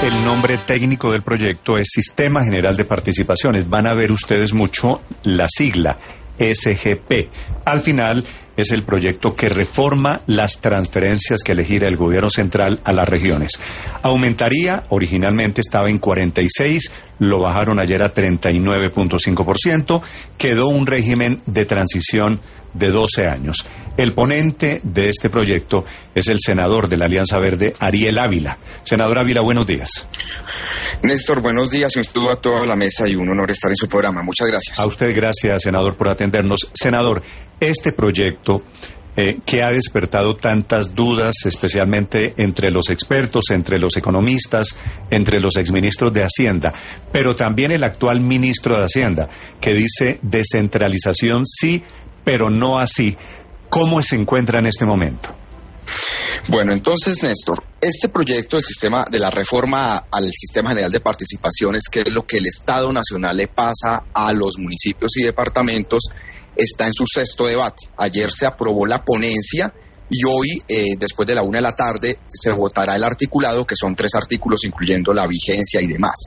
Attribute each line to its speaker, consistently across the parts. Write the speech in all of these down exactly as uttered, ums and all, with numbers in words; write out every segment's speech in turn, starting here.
Speaker 1: el nombre técnico del proyecto es Sistema General de Participaciones. Van a ver ustedes mucho la sigla S G P. Al final es el proyecto que reforma las transferencias que elegirá el gobierno central a las regiones. Aumentaría, originalmente estaba en cuarenta y seis, lo bajaron ayer a treinta y nueve punto cinco por ciento, quedó un régimen de transición de doce años. El ponente de este proyecto es el senador de la Alianza Verde, Ariel Ávila. Senador Ávila, buenos días.
Speaker 2: Néstor, buenos días, un saludo a toda la mesa y un honor estar en su programa. Muchas gracias.
Speaker 1: A usted gracias, senador, por atendernos. Senador, este proyecto eh, que ha despertado tantas dudas, especialmente entre los expertos, entre los economistas, entre los exministros de Hacienda, pero también el actual ministro de Hacienda, que dice descentralización sí, pero no así. ¿Cómo se encuentra en este momento?
Speaker 2: Bueno, entonces, Néstor, este proyecto del sistema de la reforma al Sistema General de Participaciones, que es lo que el Estado Nacional le pasa a los municipios y departamentos, está en su sexto debate. Ayer se aprobó la ponencia y hoy, eh, después de la una de la tarde, se votará el articulado, que son tres artículos, incluyendo la vigencia y demás.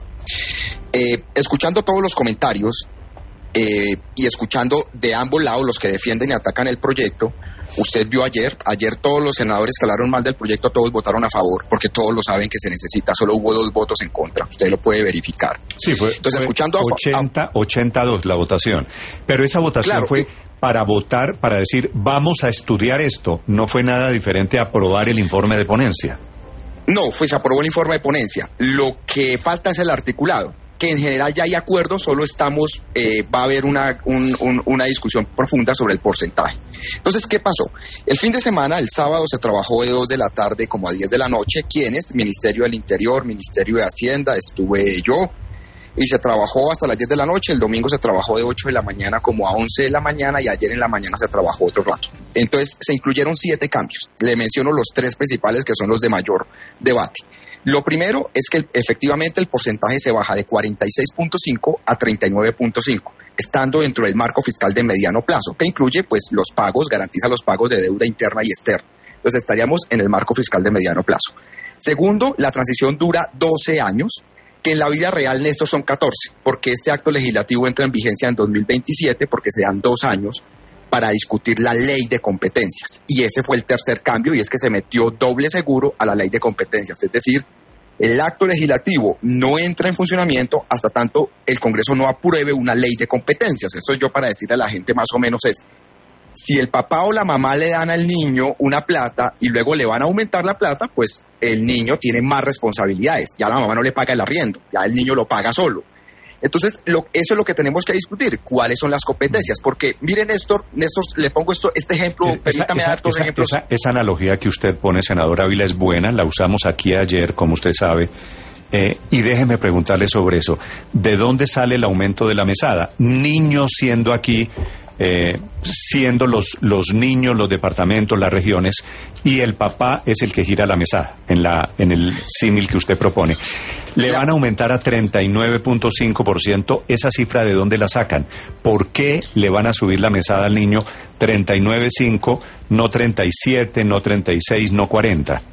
Speaker 2: Eh, escuchando todos los comentarios, Eh, y escuchando de ambos lados los que defienden y atacan el proyecto, usted vio ayer, ayer todos los senadores que hablaron mal del proyecto, todos votaron a favor, porque todos lo saben que se necesita, solo hubo dos votos en contra, usted lo puede verificar.
Speaker 1: Sí, fue,
Speaker 2: Entonces,
Speaker 1: fue
Speaker 2: escuchando a,
Speaker 1: ochenta, ochenta a dos la votación, pero esa votación
Speaker 2: claro,
Speaker 1: fue para votar, para decir, vamos a estudiar esto, no fue nada diferente a aprobar el informe de ponencia.
Speaker 2: No, pues se aprobó el informe de ponencia, lo que falta es el articulado, que en general ya hay acuerdo, solo estamos, eh, va a haber una, un, un, una discusión profunda sobre el porcentaje. Entonces, ¿qué pasó? El fin de semana, el sábado, se trabajó de dos de la tarde como a diez de la noche. ¿Quiénes? Ministerio del Interior, Ministerio de Hacienda, estuve yo, y se trabajó hasta las diez de la noche. El domingo se trabajó de ocho de la mañana como a once de la mañana, y ayer en la mañana se trabajó otro rato. Entonces, se incluyeron siete cambios. Le menciono los tres principales, que son los de mayor debate. Lo primero es que efectivamente el porcentaje se baja de cuarenta y seis punto cinco a treinta y nueve punto cinco, estando dentro del marco fiscal de mediano plazo, que incluye pues los pagos, garantiza los pagos de deuda interna y externa. Entonces estaríamos en el marco fiscal de mediano plazo. Segundo, la transición dura doce años, que en la vida real, Néstor, son catorce, porque este acto legislativo entra en vigencia en dos mil veintisiete, porque se dan dos años para discutir la ley de competencias. Y ese fue el tercer cambio, y es que se metió doble seguro a la ley de competencias. Es decir, el acto legislativo no entra en funcionamiento hasta tanto el Congreso no apruebe una ley de competencias. Esto yo para decirle a la gente más o menos es, si el papá o la mamá le dan al niño una plata y luego le van a aumentar la plata, pues el niño tiene más responsabilidades. Ya la mamá no le paga el arriendo, ya el niño lo paga solo. Entonces, lo, eso es lo que tenemos que discutir, cuáles son las competencias, porque miren, Néstor, Néstor, le pongo esto, este ejemplo,
Speaker 1: esa,
Speaker 2: permítame
Speaker 1: esa,
Speaker 2: dar dos
Speaker 1: esa,
Speaker 2: ejemplos.
Speaker 1: Esa, esa analogía que usted pone, senador Ávila, es buena, la usamos aquí ayer, como usted sabe, eh, y déjeme preguntarle sobre eso. ¿De dónde sale el aumento de la mesada? Niños siendo aquí, eh, siendo los, los niños, los departamentos, las regiones, y el papá es el que gira la mesada, en, la, en el símil que usted propone. Le van a aumentar a treinta y nueve punto cinco por ciento. ¿Esa cifra de dónde la sacan? ¿Por qué le van a subir la mesada al niño treinta y nueve punto cinco, no treinta y siete, no treinta y seis, no cuarenta?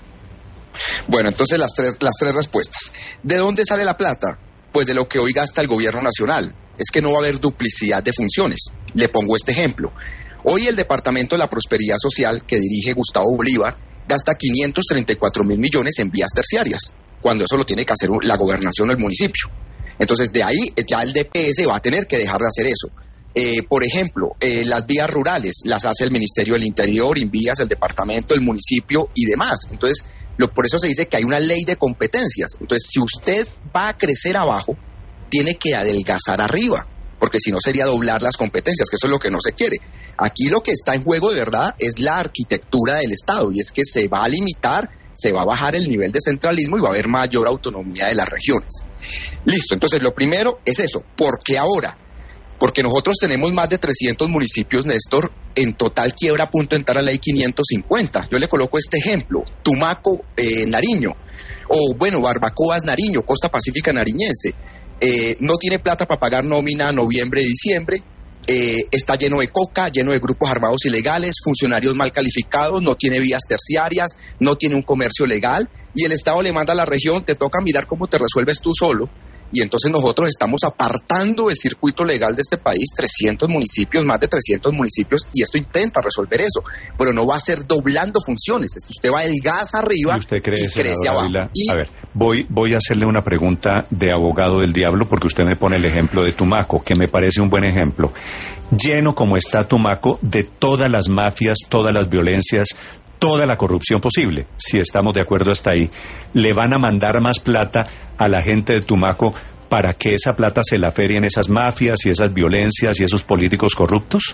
Speaker 2: Bueno, entonces las tres, las tres respuestas. ¿De dónde sale la plata? Pues de lo que hoy gasta el gobierno nacional. Es que no va a haber duplicidad de funciones. Le pongo este ejemplo. Hoy el Departamento de la Prosperidad Social, que dirige Gustavo Bolívar, gasta quinientos treinta y cuatro mil millones en vías terciarias, cuando eso lo tiene que hacer la gobernación o el municipio. Entonces, de ahí ya el D P S va a tener que dejar de hacer eso. Eh, por ejemplo, eh, las vías rurales las hace el Ministerio del Interior, Invías, el departamento, el municipio y demás. Entonces, lo, por eso se dice que hay una ley de competencias. Entonces, si usted va a crecer abajo, tiene que adelgazar arriba, porque si no sería doblar las competencias, que eso es lo que no se quiere. Aquí lo que está en juego de verdad es la arquitectura del Estado, y es que se va a limitar, se va a bajar el nivel de centralismo y va a haber mayor autonomía de las regiones. Listo, entonces lo primero es eso. ¿Por qué ahora? Porque nosotros tenemos más de trescientos municipios, Néstor, en total quiebra a punto de entrar a la ley quinientos cincuenta. Yo le coloco este ejemplo, Tumaco, eh, Nariño, o bueno, Barbacoas, Nariño, Costa Pacífica nariñense, eh, no tiene plata para pagar nómina noviembre, diciembre, eh, está lleno de coca, lleno de grupos armados ilegales, funcionarios mal calificados, no tiene vías terciarias, no tiene un comercio legal, y el Estado le manda a la región, te toca mirar cómo te resuelves tú solo. Y entonces nosotros estamos apartando del circuito legal de este país trescientos municipios, más de trescientos municipios, y esto intenta resolver eso, pero no va a ser doblando funciones, es que usted va del gas arriba
Speaker 1: ¿Y usted cree,
Speaker 2: y crece abajo.
Speaker 1: Ávila,
Speaker 2: y...
Speaker 1: A ver, voy, voy a hacerle una pregunta de abogado del diablo, porque usted me pone el ejemplo de Tumaco, que me parece un buen ejemplo. Lleno como está Tumaco de todas las mafias, todas las violencias, toda la corrupción posible, si estamos de acuerdo hasta ahí, ¿le van a mandar más plata a la gente de Tumaco para que esa plata se la ferien esas mafias y esas violencias y esos políticos corruptos?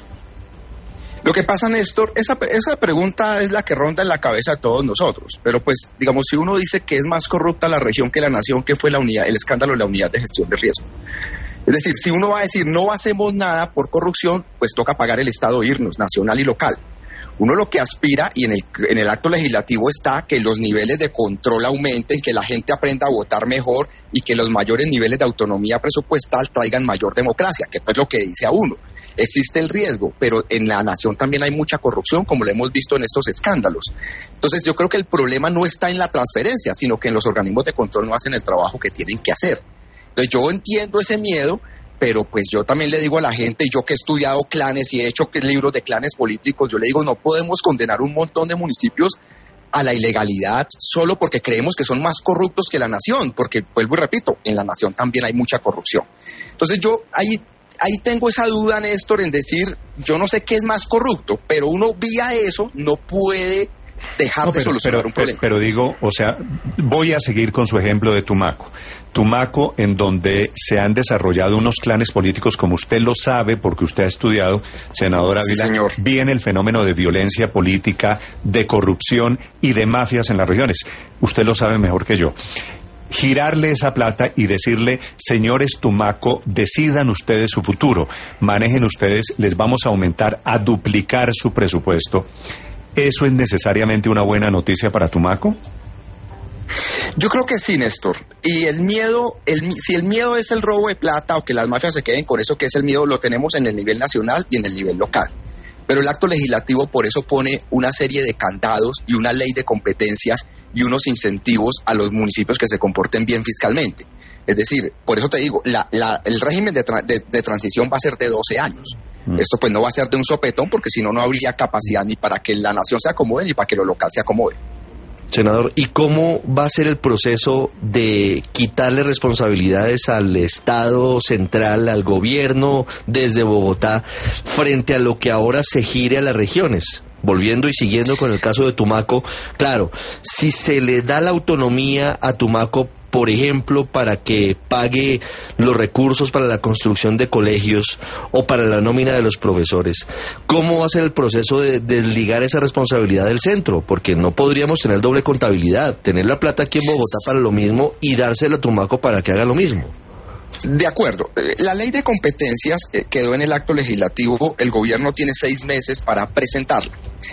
Speaker 2: Lo que pasa, Néstor, esa, esa pregunta es la que ronda en la cabeza de todos nosotros, pero pues, digamos, si uno dice que es más corrupta la región que la nación, ¿qué fue la unidad, el escándalo de la unidad de gestión de riesgo? Es decir, si uno va a decir no hacemos nada por corrupción, pues toca pagar el Estado, irnos, nacional y local. Uno lo que aspira, y en el, en el acto legislativo está, que los niveles de control aumenten, que la gente aprenda a votar mejor y que los mayores niveles de autonomía presupuestal traigan mayor democracia, que es lo que dice a uno. Existe el riesgo, pero en la nación también hay mucha corrupción, como lo hemos visto en estos escándalos. Entonces yo creo que el problema no está en la transferencia, sino que en los organismos de control no hacen el trabajo que tienen que hacer. Entonces yo entiendo ese miedo, pero pues yo también le digo a la gente, yo que he estudiado clanes y he hecho libros de clanes políticos, yo le digo, no podemos condenar un montón de municipios a la ilegalidad solo porque creemos que son más corruptos que la nación, porque, vuelvo y repito, en la nación también hay mucha corrupción. Entonces yo ahí, ahí tengo esa duda, Néstor, en decir, yo no sé qué es más corrupto, pero uno vía eso no puede dejar no, pero, de solucionar
Speaker 1: pero,
Speaker 2: un problema.
Speaker 1: Pero, pero digo, o sea, voy a seguir con su ejemplo de Tumaco. Tumaco, en donde se han desarrollado unos clanes políticos, como usted lo sabe, porque usted ha estudiado, senador Ávila,
Speaker 2: sí,
Speaker 1: viene el fenómeno de violencia política, de corrupción y de mafias en las regiones. Usted lo sabe mejor que yo. Girarle esa plata y decirle, señores Tumaco, decidan ustedes su futuro, manejen ustedes, les vamos a aumentar, a duplicar su presupuesto. ¿Eso es necesariamente una buena noticia para Tumaco?
Speaker 2: Yo creo que sí, Néstor. Y el miedo, el, si el miedo es el robo de plata o que las mafias se queden con eso que es el miedo, lo tenemos en el nivel nacional y en el nivel local. Pero el acto legislativo por eso pone una serie de candados y una ley de competencias y unos incentivos a los municipios que se comporten bien fiscalmente. Es decir, por eso te digo, la, la, el régimen de, tra, de, de transición va a ser de doce años. Mm. Esto pues no va a ser de un sopetón, porque si no, no habría capacidad ni para que la nación se acomode ni para que lo local se acomode.
Speaker 3: Senador, ¿y cómo va a ser el proceso de quitarle responsabilidades al Estado central, al gobierno desde Bogotá, frente a lo que ahora se gire a las regiones? Volviendo y siguiendo con el caso de Tumaco, claro, si se le da la autonomía a Tumaco, por ejemplo, para que pague los recursos para la construcción de colegios o para la nómina de los profesores, ¿cómo va a ser el proceso de desligar esa responsabilidad del centro? Porque no podríamos tener doble contabilidad, tener la plata aquí en Bogotá para lo mismo y dársela a Tumaco para que haga lo mismo.
Speaker 2: De acuerdo. La ley de competencias eh, quedó en el acto legislativo, el gobierno tiene seis meses para presentarla.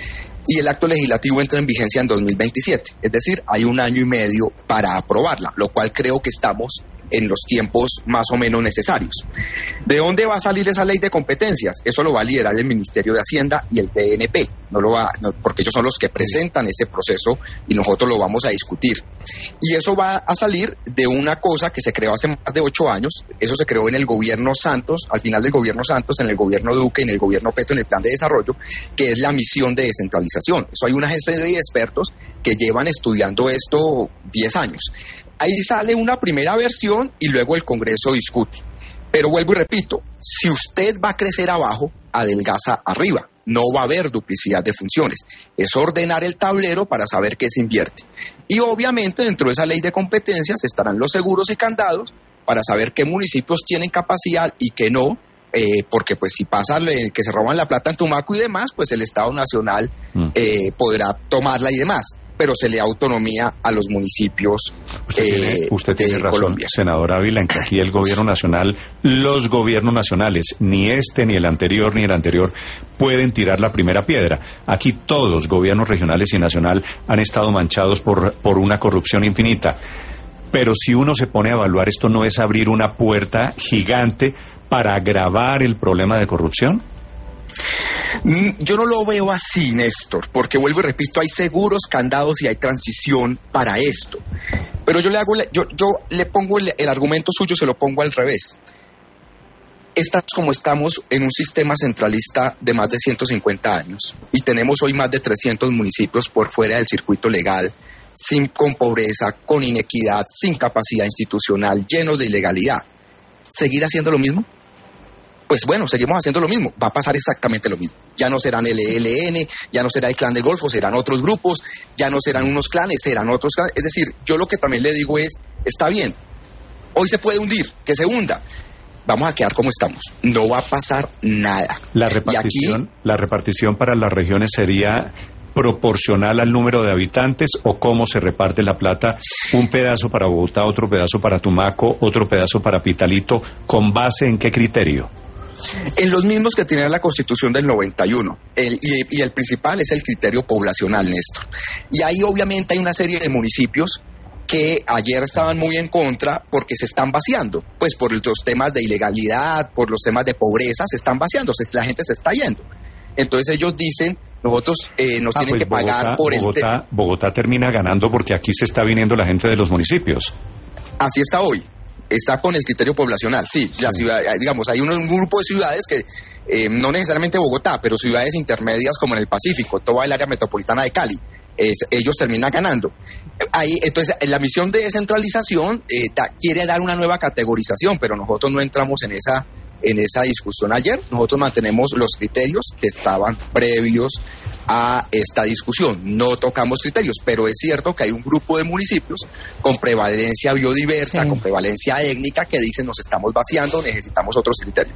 Speaker 2: Y el acto legislativo entra en vigencia en dos mil veintisiete, es decir, hay un año y medio para aprobarla, lo cual creo que estamos en los tiempos más o menos necesarios. ¿De dónde va a salir esa ley de competencias? Eso lo va a liderar el Ministerio de Hacienda y el D N P, no lo va, no, porque ellos son los que presentan ese proceso y nosotros lo vamos a discutir. Y eso va a salir de una cosa que se creó hace más de ocho años, eso se creó en el gobierno Santos, al final del gobierno Santos, en el gobierno Duque, en el gobierno Petro, en el plan de desarrollo, que es la misión de descentralización. Eso hay una serie de expertos que llevan estudiando esto diez años. Ahí sale una primera versión y luego el Congreso discute. Pero vuelvo y repito, si usted va a crecer abajo, adelgaza arriba. No va a haber duplicidad de funciones. Es ordenar el tablero para saber qué se invierte. Y obviamente dentro de esa ley de competencias estarán los seguros y candados para saber qué municipios tienen capacidad y qué no, eh, porque pues si pasa que se roban la plata en Tumaco y demás, pues el Estado Nacional eh, podrá tomarla y demás. Pero se le da autonomía a los municipios
Speaker 1: usted
Speaker 2: eh,
Speaker 1: tiene, usted tiene
Speaker 2: de
Speaker 1: razón,
Speaker 2: Colombia.
Speaker 1: Senador Ávila, en que aquí el gobierno nacional, los gobiernos nacionales, ni este, ni el anterior, ni el anterior, pueden tirar la primera piedra. Aquí todos, gobiernos regionales y nacional, han estado manchados por, por una corrupción infinita. Pero si uno se pone a evaluar, esto no es abrir una puerta gigante para agravar el problema de corrupción?
Speaker 2: Yo no lo veo así, Néstor, porque vuelvo y repito, hay seguros, candados y hay transición para esto. Pero yo le hago, yo, yo le pongo el, el argumento suyo, se lo pongo al revés. Estamos como estamos en un sistema centralista de más de ciento cincuenta años y tenemos hoy más de trescientos municipios por fuera del circuito legal, sin, con pobreza, con inequidad, sin capacidad institucional, llenos de ilegalidad. ¿Seguir haciendo lo mismo? Pues bueno, seguimos haciendo lo mismo, va a pasar exactamente lo mismo. Ya no serán el E L N, ya no será el Clan del Golfo, serán otros grupos, ya no serán unos clanes, serán otros clanes. Es decir, yo lo que también le digo es, está bien, hoy se puede hundir, que se hunda. Vamos a quedar como estamos, no va a pasar nada.
Speaker 1: La repartición, aquí, la repartición para las regiones sería proporcional al número de habitantes, o cómo se reparte la plata, un pedazo para Bogotá, otro pedazo para Tumaco, otro pedazo para Pitalito, ¿con base en qué criterio?
Speaker 2: En los mismos que tiene la Constitución del noventa y uno, el, y, y el principal es el criterio poblacional, Néstor. Y ahí obviamente hay una serie de municipios que ayer estaban muy en contra porque se están vaciando, pues por los temas de ilegalidad, por los temas de pobreza, se están vaciando, se, la gente se está yendo. Entonces ellos dicen, nosotros eh, nos ah, tienen pues que
Speaker 1: Bogotá,
Speaker 2: pagar por
Speaker 1: Bogotá,
Speaker 2: el... Te-
Speaker 1: Bogotá termina ganando porque aquí se está viniendo la gente de los municipios.
Speaker 2: Así está hoy. Está con el criterio poblacional, sí, la ciudad, digamos, hay un, un grupo de ciudades que, eh, no necesariamente Bogotá, pero ciudades intermedias como en el Pacífico, toda el área metropolitana de Cali, es, ellos terminan ganando. Ahí, entonces, la misión de descentralización eh, da, quiere dar una nueva categorización, pero nosotros no entramos en esa, en esa discusión ayer, nosotros mantenemos los criterios que estaban previos a esta discusión. No tocamos criterios, pero es cierto que hay un grupo de municipios con prevalencia biodiversa, sí, con prevalencia étnica, que dicen nos estamos vaciando, necesitamos otros criterios.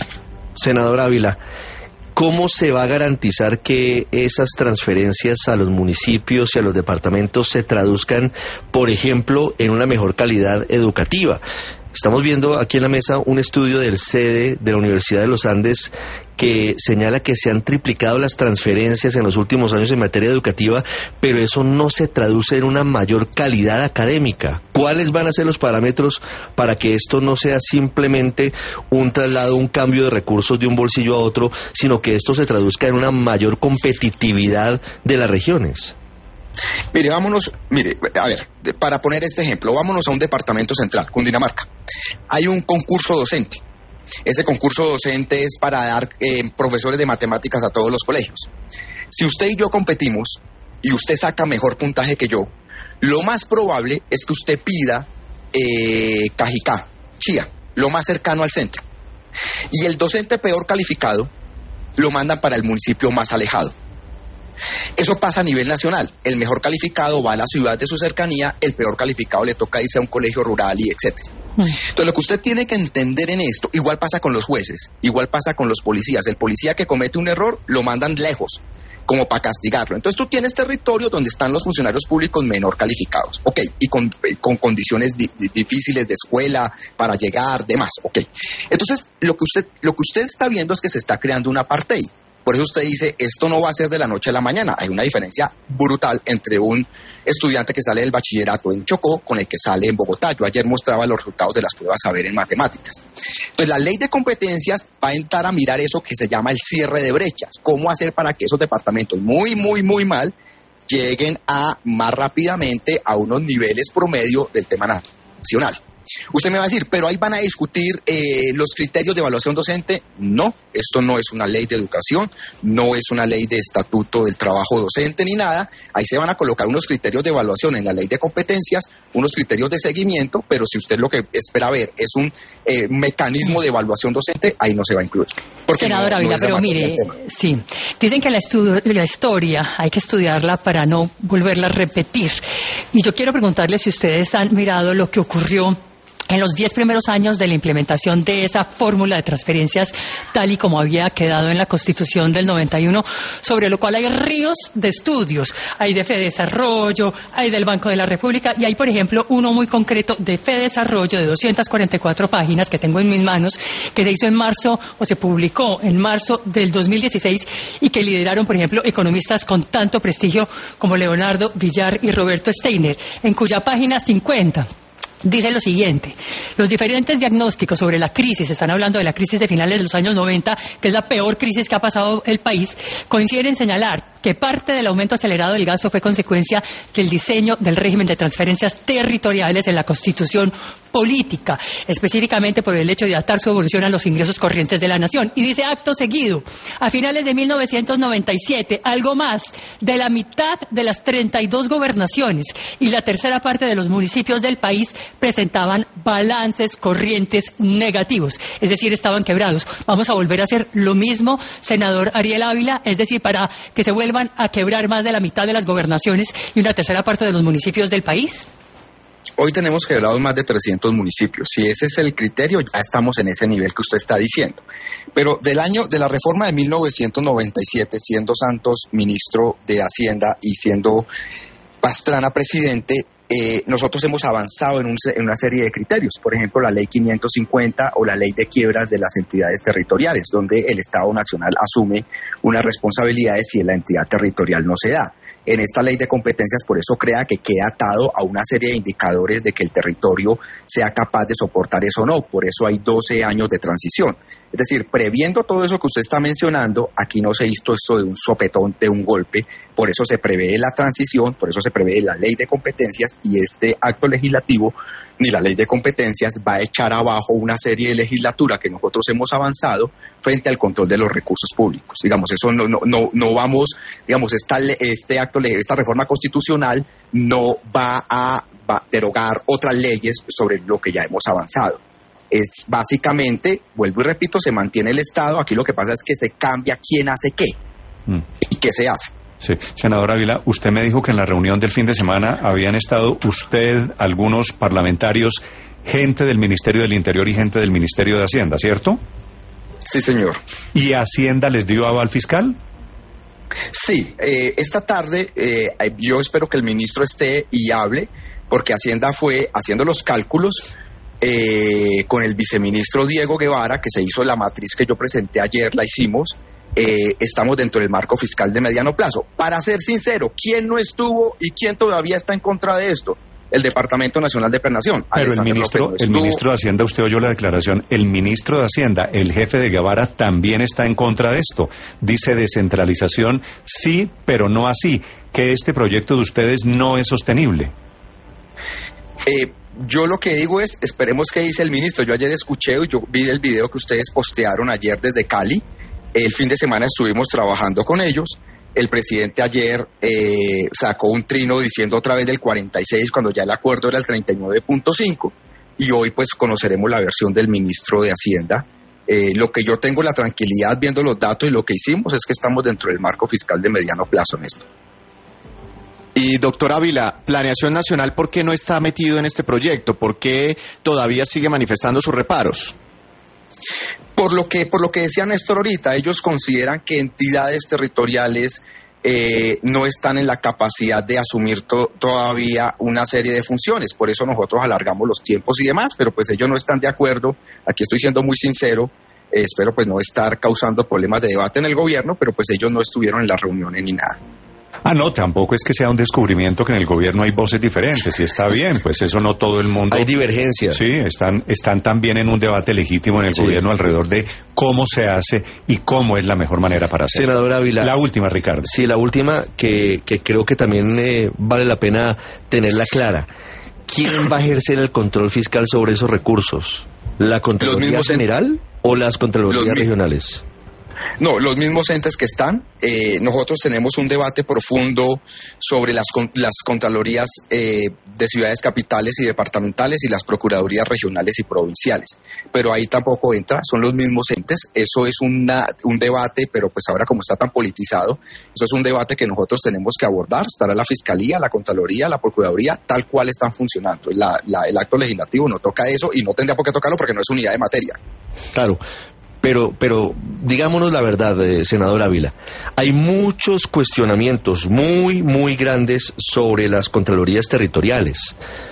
Speaker 3: Senador Ávila, ¿cómo se va a garantizar que esas transferencias a los municipios y a los departamentos se traduzcan, por ejemplo, en una mejor calidad educativa? Estamos viendo aquí en la mesa un estudio del C E D de la Universidad de los Andes que señala que se han triplicado las transferencias en los últimos años en materia educativa, pero eso no se traduce en una mayor calidad académica. ¿Cuáles van a ser los parámetros para que esto no sea simplemente un traslado, un cambio de recursos de un bolsillo a otro, sino que esto se traduzca en una mayor competitividad de las regiones?
Speaker 2: Mire, vámonos, mire, a ver, para poner este ejemplo, vámonos a un departamento central, Cundinamarca. Hay un concurso docente. Ese concurso docente es para dar eh, profesores de matemáticas a todos los colegios. Si usted y yo competimos y usted saca mejor puntaje que yo, lo más probable es que usted pida eh, Cajicá, Chía, lo más cercano al centro. Y el docente peor calificado lo mandan para el municipio más alejado. Eso pasa a nivel nacional. El mejor calificado va a la ciudad de su cercanía, el peor calificado le toca irse a un colegio rural y etcétera. Entonces lo que usted tiene que entender en esto, igual pasa con los jueces, igual pasa con los policías. El policía que comete un error lo mandan lejos, como para castigarlo. Entonces tú tienes territorios donde están los funcionarios públicos menor calificados, ok, y con, con condiciones di, difíciles de escuela para llegar, demás, ok. Entonces lo que usted, lo que usted está viendo es que se está creando un apartheid. Por eso usted dice, esto no va a ser de la noche a la mañana. Hay una diferencia brutal entre un estudiante que sale del bachillerato en Chocó con el que sale en Bogotá. Yo ayer mostraba los resultados de las pruebas saber en matemáticas. Entonces, la ley de competencias va a entrar a mirar eso que se llama el cierre de brechas. ¿Cómo hacer para que esos departamentos muy, muy, muy mal lleguen a más rápidamente a unos niveles promedio del tema nacional? Usted me va a decir, pero ahí van a discutir eh, los criterios de evaluación docente. No, esto no es una ley de educación, no es una ley de estatuto del trabajo docente ni nada. Ahí se van a colocar unos criterios de evaluación en la ley de competencias, unos criterios de seguimiento, pero si usted lo que espera ver es un eh, mecanismo de evaluación docente, ahí no se va a incluir.
Speaker 4: Senador no, Ávila, no pero mire, sí, dicen que la, estu- la historia hay que estudiarla para no volverla a repetir. Y yo quiero preguntarle si ustedes han mirado lo que ocurrió en los diez primeros años de la implementación de esa fórmula de transferencias tal y como había quedado en la Constitución del noventa y uno, sobre lo cual hay ríos de estudios. Hay de Fedesarrollo, hay del Banco de la República y hay, por ejemplo, uno muy concreto de Fedesarrollo de doscientas cuarenta y cuatro páginas que tengo en mis manos, que se hizo en marzo o se publicó en marzo del dos mil dieciséis y que lideraron, por ejemplo, economistas con tanto prestigio como Leonardo Villar y Roberto Steiner, en cuya página cincuenta dice lo siguiente: los diferentes diagnósticos sobre la crisis, están hablando de la crisis de finales de los años noventa, que es la peor crisis que ha pasado el país, coinciden en señalar que parte del aumento acelerado del gasto fue consecuencia del diseño del régimen de transferencias territoriales en la Constitución política, específicamente por el hecho de atar su evolución a los ingresos corrientes de la nación. Y dice acto seguido: a finales de mil novecientos noventa y siete, algo más de la mitad de las treinta y dos gobernaciones y la tercera parte de los municipios del país presentaban balances corrientes negativos, es decir, estaban quebrados. Vamos a volver a hacer lo mismo, senador Ariel Ávila, es decir, para que se vuelvan a quebrar más de la mitad de las gobernaciones y una tercera parte de los municipios del país.
Speaker 2: Hoy tenemos quebrados más de trescientos municipios. Si ese es el criterio, ya estamos en ese nivel que usted está diciendo. Pero del año de la reforma de mil novecientos noventa y siete, siendo Santos ministro de Hacienda y siendo Pastrana presidente, eh, nosotros hemos avanzado en, un, en una serie de criterios. Por ejemplo, la ley quinientos cincuenta o la ley de quiebras de las entidades territoriales, donde el Estado Nacional asume unas responsabilidades si la entidad territorial no se da. En esta ley de competencias, por eso crea que queda atado a una serie de indicadores de que el territorio sea capaz de soportar eso o no. Por eso hay doce años de transición. Es decir, previendo todo eso que usted está mencionando, aquí no se hizo esto de un sopetón, de un golpe. Por eso se prevé la transición, por eso se prevé la ley de competencias, y este acto legislativo ni la ley de competencias va a echar abajo una serie de legislatura que nosotros hemos avanzado frente al control de los recursos públicos. Digamos, eso no, no, no, no vamos, digamos, esta, este acto, esta reforma constitucional no va a, va a derogar otras leyes sobre lo que ya hemos avanzado. Es básicamente, vuelvo y repito, se mantiene el Estado. Aquí lo que pasa es que se cambia quién hace qué mm. y qué se hace.
Speaker 1: Sí, senador Ávila, usted me dijo que en la reunión del fin de semana habían estado usted, algunos parlamentarios, gente del Ministerio del Interior y gente del Ministerio de Hacienda, ¿cierto?
Speaker 2: Sí, señor.
Speaker 1: ¿Y Hacienda les dio aval fiscal?
Speaker 2: Sí, eh, esta tarde eh, yo espero que el ministro esté y hable, porque Hacienda fue haciendo los cálculos eh, con el viceministro Diego Guevara, que se hizo la matriz que yo presenté ayer, la hicimos. Eh, estamos dentro del marco fiscal de mediano plazo. Para ser sincero, ¿quién no estuvo y quién todavía está en contra de esto? El Departamento Nacional de Planeación.
Speaker 1: Pero el ministro, el ministro de Hacienda, usted oyó la declaración, el ministro de Hacienda, el jefe de Guevara, también está en contra de esto. Dice descentralización, sí, pero no así, que este proyecto de ustedes no es sostenible.
Speaker 2: Eh, yo lo que digo es, esperemos qué dice el ministro. Yo ayer escuché y yo vi el video que ustedes postearon ayer desde Cali. El fin de semana estuvimos trabajando con ellos. El presidente ayer eh, sacó un trino diciendo otra vez del cuarenta y seis cuando ya el acuerdo era el treinta y nueve punto cinco, y hoy pues conoceremos la versión del ministro de Hacienda. Eh, lo que yo tengo la tranquilidad viendo los datos y lo que hicimos es que estamos dentro del marco fiscal de mediano plazo en esto.
Speaker 5: Y doctor Ávila, Planeación Nacional, ¿por qué no está metido en este proyecto? ¿Por qué todavía sigue manifestando sus reparos?
Speaker 2: Por lo que, por lo que decía Néstor ahorita, ellos consideran que entidades territoriales eh, no están en la capacidad de asumir to- todavía una serie de funciones. Por eso nosotros alargamos los tiempos y demás, pero pues ellos no están de acuerdo. Aquí estoy siendo muy sincero, eh, espero pues no estar causando problemas de debate en el gobierno, pero pues ellos no estuvieron en las reuniones ni nada.
Speaker 1: Ah, no, tampoco es que sea un descubrimiento que en el gobierno hay voces diferentes, y está bien, pues eso no todo el mundo...
Speaker 3: Hay divergencias.
Speaker 1: Sí, están, están también en un debate legítimo en el sí. gobierno alrededor de cómo se hace y cómo es la mejor manera para hacerlo.
Speaker 3: Senador Ávila.
Speaker 1: La última, Ricardo.
Speaker 3: Sí, la última, que, que creo que también eh, vale la pena tenerla clara. ¿Quién va a ejercer el control fiscal sobre esos recursos? ¿La Contraloría General en... o las Contralorías
Speaker 2: Los
Speaker 3: regionales?
Speaker 2: No, los mismos entes que están. Eh, nosotros tenemos un debate profundo sobre las, las contralorías eh, de ciudades capitales y departamentales y las procuradurías regionales y provinciales. Pero ahí tampoco entra, son los mismos entes. Eso es una, un debate, pero pues ahora como está tan politizado, eso es un debate que nosotros tenemos que abordar. Estará la Fiscalía, la Contraloría, la Procuraduría, tal cual están funcionando. La, la, el acto legislativo no toca eso y no tendría por qué tocarlo porque no es unidad de materia.
Speaker 3: Claro. Pero, pero digámonos la verdad, eh, senador Ávila, hay muchos cuestionamientos muy, muy grandes sobre las contralorías territoriales.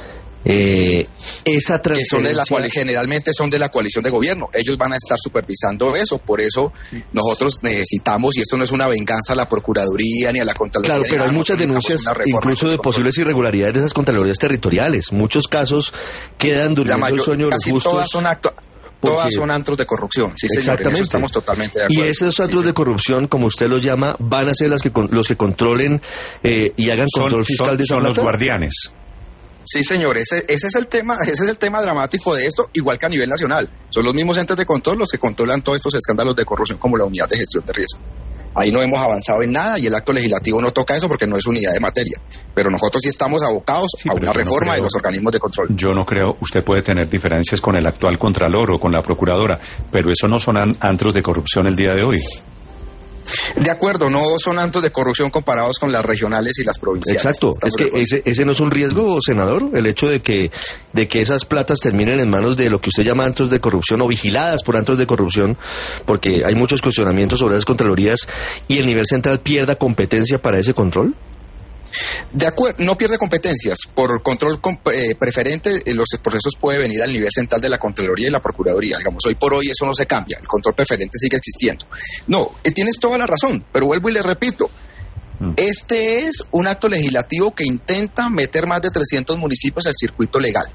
Speaker 3: Eh, esa transferencia...
Speaker 2: Que son de la cual, generalmente son de la coalición de gobierno. Ellos van a estar supervisando eso. Por eso nosotros necesitamos, y esto no es una venganza a la Procuraduría ni a la Contraloría.
Speaker 3: Claro, pero hay muchas denuncias, incluso de posibles irregularidades de esas Contralorías territoriales. Muchos casos quedan durmiendo el sueño de los justos.
Speaker 2: Todas son actos... Porque... Todas son antros de corrupción, sí señor, en eso estamos totalmente de acuerdo.
Speaker 3: Y esos antros sí, de corrupción, como usted los llama, van a ser las que los que controlen eh, y hagan
Speaker 1: son,
Speaker 3: control fiscal
Speaker 1: son,
Speaker 3: de esa
Speaker 1: Son
Speaker 3: plata?
Speaker 1: Los guardianes.
Speaker 2: Sí señor, ese, ese es el tema, ese es el tema dramático de esto, igual que a nivel nacional. Son los mismos entes de control los que controlan todos estos escándalos de corrupción como la unidad de gestión de riesgo. Ahí no hemos avanzado en nada y el acto legislativo no toca eso porque no es unidad de materia. Pero nosotros sí estamos abocados sí, a una reforma no creo, de los organismos de control.
Speaker 1: Yo no creo, usted puede tener diferencias con el actual Contralor o con la Procuradora, pero eso no son an, antros de corrupción el día de hoy.
Speaker 2: De acuerdo, no son antros de corrupción comparados con las regionales y las provinciales.
Speaker 3: Exacto, es que ese, ese no es un riesgo, senador, el hecho de que de que esas platas terminen en manos de lo que usted llama antros de corrupción o vigiladas por antros de corrupción, porque hay muchos cuestionamientos sobre las contralorías y el nivel central pierda competencia para ese control.
Speaker 2: De acuerdo, no pierde competencias. Por control eh, preferente, eh, los procesos pueden venir al nivel central de la Contraloría y la Procuraduría. Digamos, hoy por hoy eso no se cambia. El control preferente sigue existiendo. No, eh, tienes toda la razón, pero vuelvo y le repito. Mm. Este es un acto legislativo que intenta meter más de trescientos municipios al circuito legal.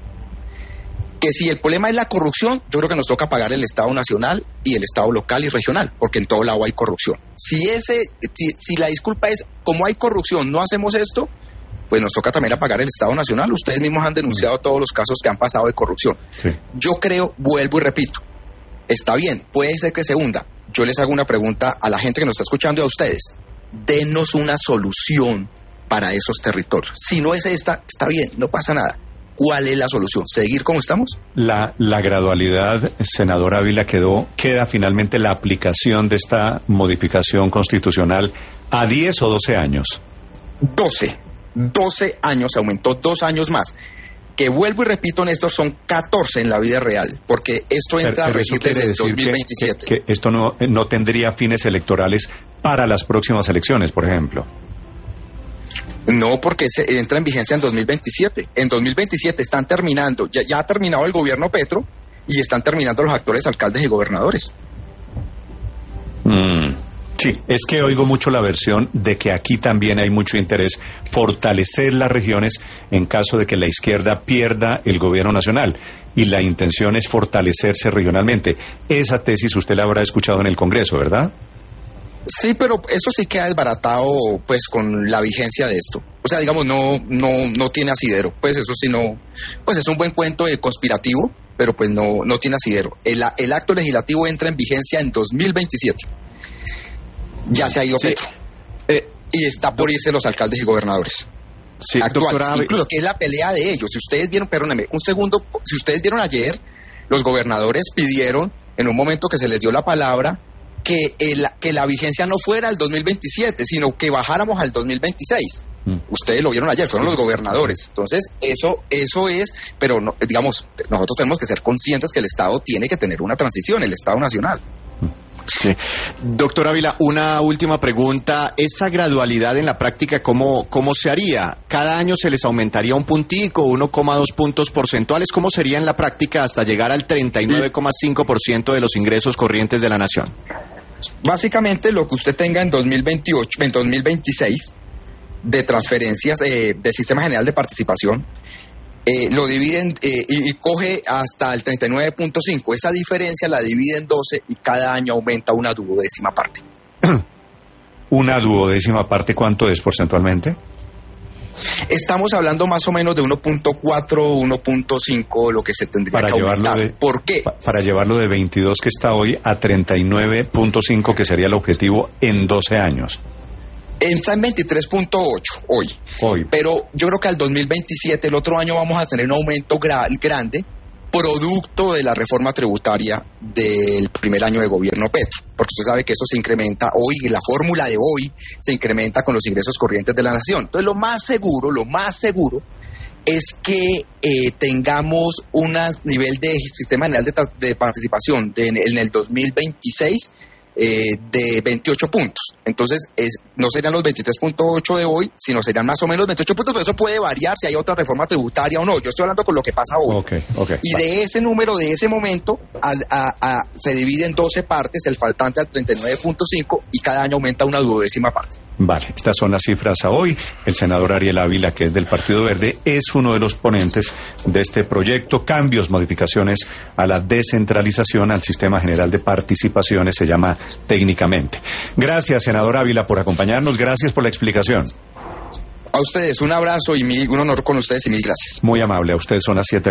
Speaker 2: Que si el problema es la corrupción, yo creo que nos toca pagar el Estado nacional y el Estado local y regional, porque en todo lado hay corrupción. Si ese, si, si la disculpa es, como hay corrupción, no hacemos esto, pues nos toca también a pagar el Estado nacional. Ustedes mismos han denunciado mm. todos los casos que han pasado de corrupción. Sí. Yo creo, vuelvo y repito, está bien, puede ser que se hunda. Yo les hago una pregunta a la gente que nos está escuchando y a ustedes. Denos una solución para esos territorios. Si no es esta, está bien, no pasa nada. ¿Cuál es la solución? ¿Seguir como estamos?
Speaker 1: La, la gradualidad, senador Ávila, quedó, queda finalmente la aplicación de esta modificación constitucional a diez o doce años.
Speaker 2: doce. doce años, aumentó dos años más. Que vuelvo y repito, Néstor, son catorce en la vida real, porque esto entra pero, pero a regir desde el dos mil veintisiete.
Speaker 1: Que, que, que esto no, no tendría fines electorales para las próximas elecciones, por ejemplo.
Speaker 2: No, porque se entra en vigencia en dos mil veintisiete. En dos mil veintisiete están terminando, ya, ya ha terminado el gobierno Petro y están terminando los actuales alcaldes y gobernadores.
Speaker 1: Mm, sí, es que oigo mucho la versión de que aquí también hay mucho interés fortalecer las regiones en caso de que la izquierda pierda el gobierno nacional. Y la intención es fortalecerse regionalmente. Esa tesis usted la habrá escuchado en el Congreso, ¿verdad?
Speaker 2: Sí, pero eso sí queda desbaratado pues con la vigencia de esto. O sea, digamos, no no no tiene asidero. Pues eso sí no, pues es un buen cuento de conspirativo, pero pues no no tiene asidero. El, el acto legislativo entra en vigencia en dos mil veintisiete. Ya se ha ido sí. Petro. Eh, y está por irse los alcaldes y gobernadores.
Speaker 5: Sí,
Speaker 2: actuales, incluso que es la pelea de ellos. Si ustedes vieron, perdónenme, un segundo, si ustedes vieron ayer, los gobernadores pidieron en un momento que se les dio la palabra que, el, que la vigencia no fuera el dos mil veintisiete, sino que bajáramos al dos mil veintiséis. Mm. Ustedes lo vieron ayer, fueron los gobernadores. Entonces, eso eso es, pero no, digamos, nosotros tenemos que ser conscientes que el Estado tiene que tener una transición, el Estado nacional.
Speaker 5: Sí. Doctor Ávila, una última pregunta. ¿Esa gradualidad en la práctica cómo, cómo se haría? ¿Cada año se les aumentaría un puntico, uno coma dos puntos porcentuales? ¿Cómo sería en la práctica hasta llegar al treinta y nueve coma cinco por ciento de los ingresos corrientes de la nación?
Speaker 2: Básicamente lo que usted tenga en dos mil veintiocho, en dos mil veintiséis de transferencias eh, del Sistema General de Participación, Eh, lo dividen eh, y, y coge hasta el treinta y nueve punto cinco. Esa diferencia la divide en doce y cada año aumenta una duodécima parte.
Speaker 1: ¿Una duodécima parte cuánto es porcentualmente?
Speaker 2: Estamos hablando más o menos de uno punto cuatro, uno punto cinco, lo que se tendría
Speaker 1: para
Speaker 2: que aumentar.
Speaker 1: De,
Speaker 2: ¿Por qué?
Speaker 1: Pa, para llevarlo de veintidós que está hoy a treinta y nueve punto cinco, que sería el objetivo en doce años.
Speaker 2: Está en veintitrés punto ocho hoy.
Speaker 1: hoy.
Speaker 2: Pero yo creo que al dos mil veintisiete, el otro año, vamos a tener un aumento gra- grande, producto de la reforma tributaria del primer año de gobierno Petro. Porque usted sabe que eso se incrementa hoy, la fórmula de hoy se incrementa con los ingresos corrientes de la nación. Entonces, lo más seguro, lo más seguro es que eh, tengamos un nivel de sistema general de, tra- de participación de, en, en el dos mil veintiséis eh, de veintiocho puntos. Entonces, es, no serían los veintitrés punto ocho de hoy, sino serían más o menos veintiocho puntos, pero eso puede variar si hay otra reforma tributaria o no. Yo estoy hablando con lo que pasa hoy.
Speaker 1: Okay, okay.
Speaker 2: Y de ese número, de ese momento, a, a, a, se divide en doce partes, el faltante al treinta y nueve punto cinco, y cada año aumenta una duodécima parte.
Speaker 1: Vale, estas son las cifras a hoy. El senador Ariel Ávila, que es del Partido Verde, es uno de los ponentes de este proyecto. Cambios, modificaciones a la descentralización, al sistema general de participaciones, se llama técnicamente. Gracias, senador Ávila, por acompañarnos. Gracias por la explicación.
Speaker 2: A ustedes un abrazo y mil, un honor con ustedes y mil gracias.
Speaker 1: Muy amable. A ustedes son las siete.